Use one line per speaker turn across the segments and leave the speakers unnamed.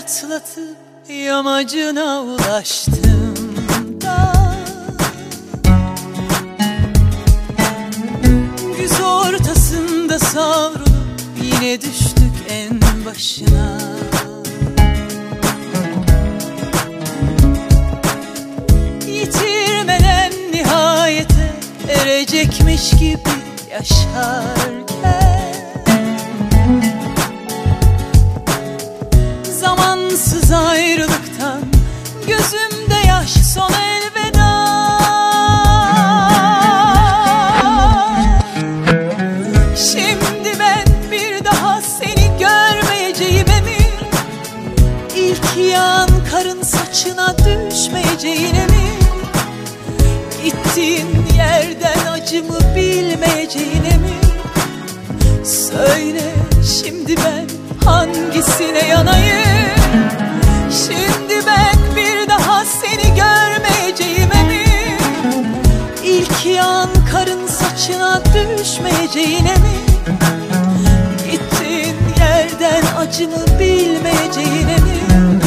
atlatıp yamacına ulaştım da güz ortasında savrulup yine düştük en başına. Yitirmeden nihayete erecekmiş gibi yaşarken zamansız ayrılıktan gözümde yaş, son elveda. Şimdi ben bir daha seni görmeyeceğime mi, İlk yağan karın saçına düşmeyeceğine mi, gittiğin yerden acımı bilmeyeceğine mi? Söyle şimdi ben hangisine yanayım? Şimdi ben bir daha seni görmeyeceğime mi, İlk yağan karın saçına düşmeyeceğine mi, gittiğin yerden acımı bilmeyeceğine mi?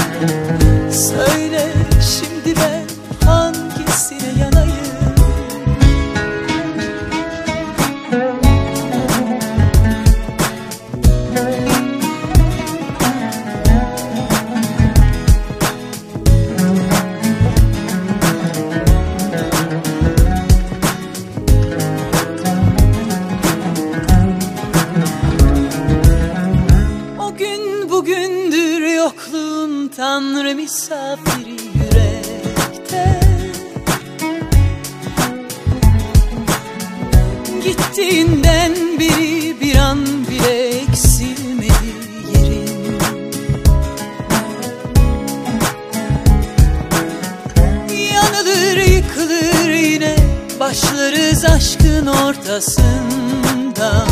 Söyle şimdi ben hangisine yanayım? Bugündür yokluğun Tanrı misafiri yürekte. Gittiğinden beri bir an bile eksilmedi yerin. Yanılır yıkılır yine başlarız aşkın ortasında.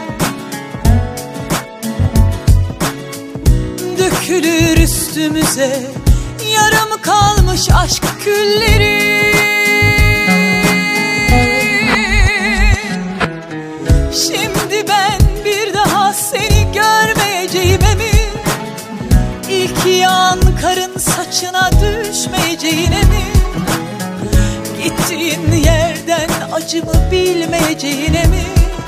Dökülür üstümüze yarım kalmış aşk külleri. Şimdi ben bir daha seni görmeyeceğime mi, İlk yağan karın saçına düşmeyeceğine mi, gittiğin yerden acımı bilmeyeceğine mi?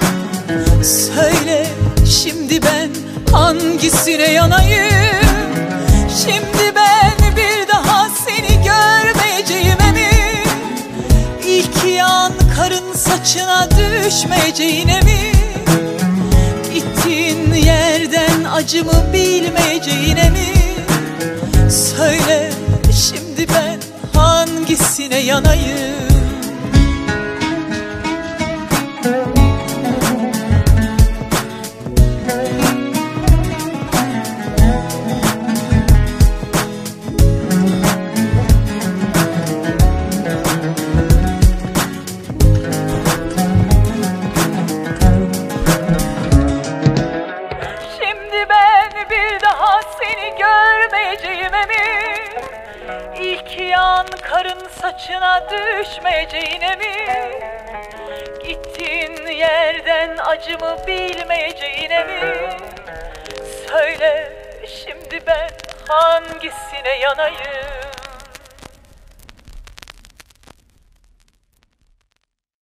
Söyle şimdi ben hangisine yanayım? Şimdi ben bir daha seni görmeyeceğime mi, İlk yağan karın saçına düşmeyeceğine mi, gittiğin yerden acımı bilmeyeceğine mi? Söyle şimdi ben hangisine yanayım? Görmeyeceğime mi, İlk yağan karın saçına düşmeyeceğine mi, gittiğin yerden acımı bilmeyeceğine mi? Söyle şimdi ben hangisine yanayım?